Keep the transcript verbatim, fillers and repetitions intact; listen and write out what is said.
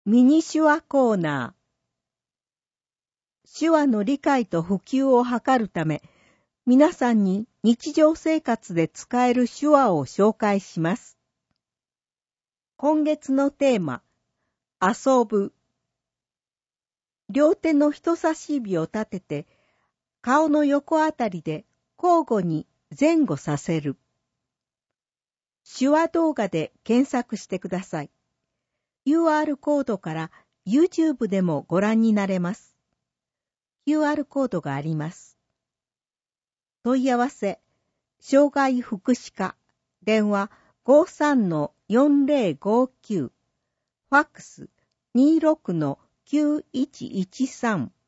ミニ手話コーナー。手話の理解と普及を図るため、皆さんに日常生活で使える手話を紹介します。今月のテーマ、遊ぶ。両手の人差し指を立てて、顔の横あたりで交互に前後させる。手話動画で検索してください。ユーアール コードから YouTube でもご覧になれます。キューアール コードがあります。問い合わせ、障害福祉課、電話 ごーさんのよんぜろごきゅう、ファックス にじゅうろくのきゅういちいちさん。